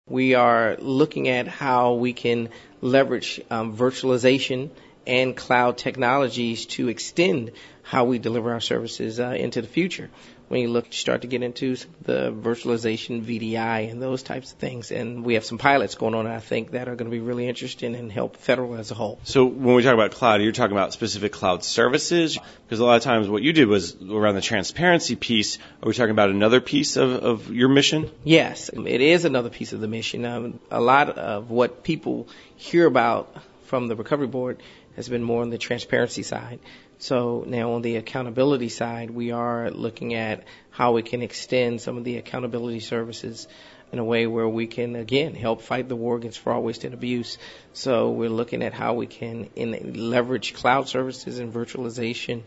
We are looking at how we can leverage virtualization and cloud technologies to extend how we deliver our services into the future. When you start to get into the virtualization, VDI, and those types of things. And we have some pilots going on, I think, that are going to be really interesting and help federal as a whole. So when we talk about cloud, you're talking about specific cloud services? Because a lot of times what you did was around the transparency piece. Are we talking about another piece of your mission? Yes, it is another piece of the mission. A lot of what people hear about from the Recovery Board has been more on the transparency side. So now on the accountability side, we are looking at how we can extend some of the accountability services in a way where we can, again, help fight the war against fraud, waste, and abuse. So we're looking at how we can leverage cloud services and virtualization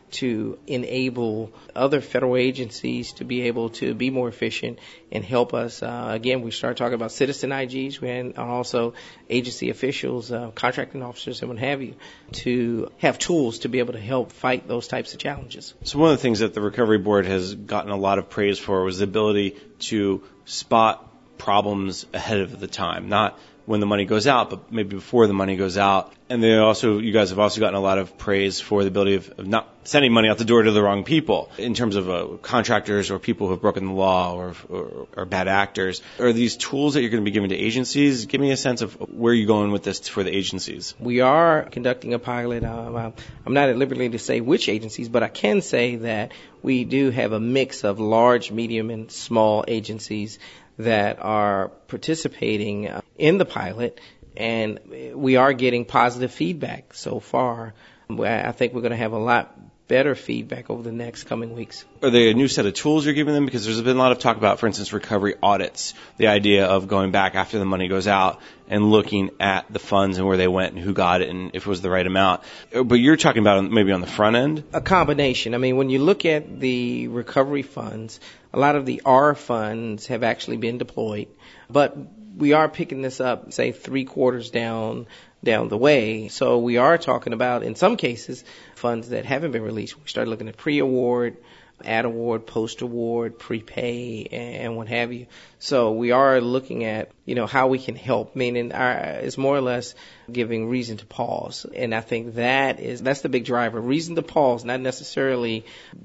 to enable other federal agencies to be able to be more efficient and help us. Again, we start talking about citizen IGs and also agency officials, contracting officers, and what have you, to have tools to be able to help fight those types of challenges. So one of the things that the Recovery Board has gotten a lot of praise for was the ability to spot problems ahead of the time, not when the money goes out, but maybe before the money goes out. And you guys have also gotten a lot of praise for the ability of not sending money out the door to the wrong people in terms of contractors or people who have broken the law or bad actors. Are these tools that you're going to be giving to agencies? Give me a sense of where you're going with this for the agencies. We are conducting a pilot. I'm not at liberty to say which agencies, but I can say that we do have a mix of large, medium, and small agencies that are participating in the pilot, and we are getting positive feedback so far. I think we're going to have a lot better feedback over the next coming weeks. Are they a new set of tools you're giving them? Because there's been a lot of talk about, for instance, recovery audits, the idea of going back after the money goes out and looking at the funds and where they went and who got it and if it was the right amount. But you're talking about maybe on the front end? A combination. I mean, when you look at the recovery funds, a lot of the R funds have actually been deployed, but we are picking this up, say, 3 quarters down the way. So we are talking about, in some cases, funds that haven't been released. We started looking at pre-award, at-award, post-award, prepay, and what have you. So we are looking at, how we can help, meaning it's more or less giving reason to pause. And I think that's the big driver. Reason to pause, not necessarily,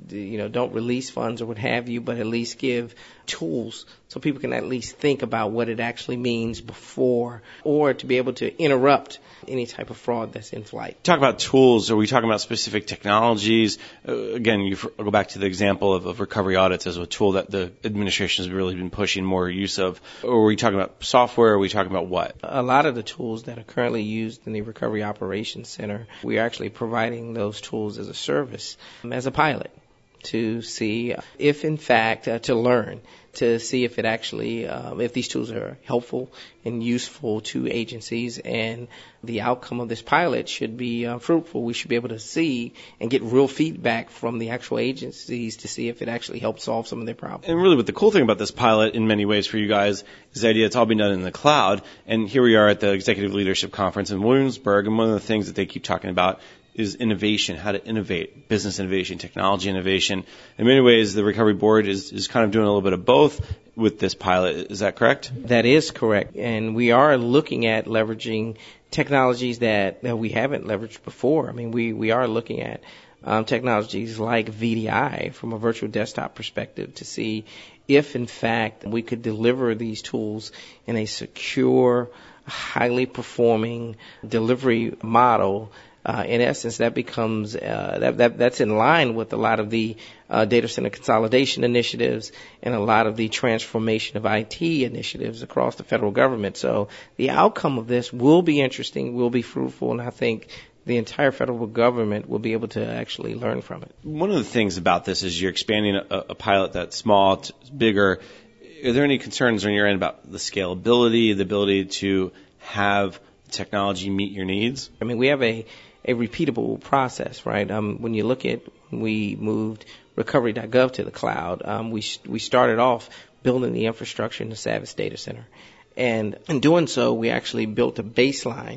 don't release funds or what have you, but at least give tools so people can at least think about what it actually means before, or to be able to interrupt any type of fraud that's in flight. Talk about tools. Are we talking about specific technologies? Again, I'll go back to the example of recovery audits as a tool that the administration has really been pushing more use of. Or are we talking about software? Are we talking about what? A lot of the tools that are currently used in the Recovery Operations Center, we are actually providing those tools as a service, as a pilot, to see if, in fact, to learn, to see if it actually, if these tools are helpful and useful to agencies, and the outcome of this pilot should be fruitful. We should be able to see and get real feedback from the actual agencies to see if it actually helps solve some of their problems. And really what the cool thing about this pilot in many ways for you guys is the idea it's all being done in the cloud. And here we are at the Executive Leadership Conference in Williamsburg, and one of the things that they keep talking about is innovation, how to innovate, business innovation, technology innovation. In many ways, the Recovery Board is kind of doing a little bit of both with this pilot. Is that correct? That is correct. And we are looking at leveraging technologies that we haven't leveraged before. I mean, we are looking at technologies like VDI from a virtual desktop perspective to see if, in fact, we could deliver these tools in a secure, highly performing delivery model. In essence, that becomes that's in line with a lot of the data center consolidation initiatives and a lot of the transformation of IT initiatives across the federal government. So the outcome of this will be interesting, will be fruitful, and I think the entire federal government will be able to actually learn from it. One of the things about this is you're expanding a pilot that's small to bigger. Are there any concerns on your end about the scalability, the ability to have technology meet your needs? I mean, we have a repeatable process, right? When you look at, we moved recovery.gov to the cloud, we started off building the infrastructure in the Savvis Data Center. And in doing so, we actually built a baseline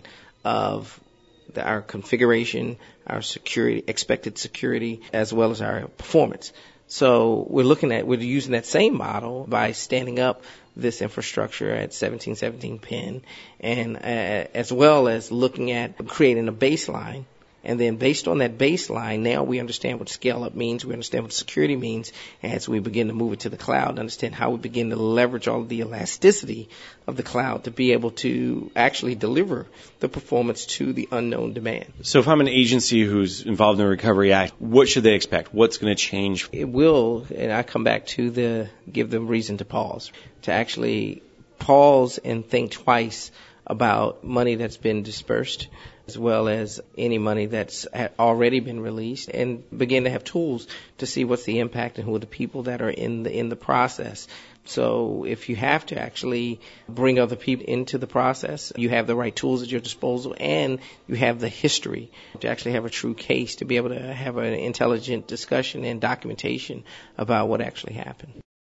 of our configuration, our security, expected security, as well as our performance. So we're using that same model by standing up this infrastructure at 1717 Penn, and as well as looking at creating a baseline. And then based on that baseline, now we understand what scale up means. We understand what security means as we begin to move it to the cloud, understand how we begin to leverage all of the elasticity of the cloud to be able to actually deliver the performance to the unknown demand. So if I'm an agency who's involved in the Recovery Act, what should they expect? What's going to change? It will, and I come back to give them reason to pause, to actually pause and think twice about money that's been dispersed, as well as any money that's already been released, and begin to have tools to see what's the impact and who are the people that are in the process. So if you have to actually bring other people into the process, you have the right tools at your disposal, and you have the history to actually have a true case, to be able to have an intelligent discussion and documentation about what actually happened.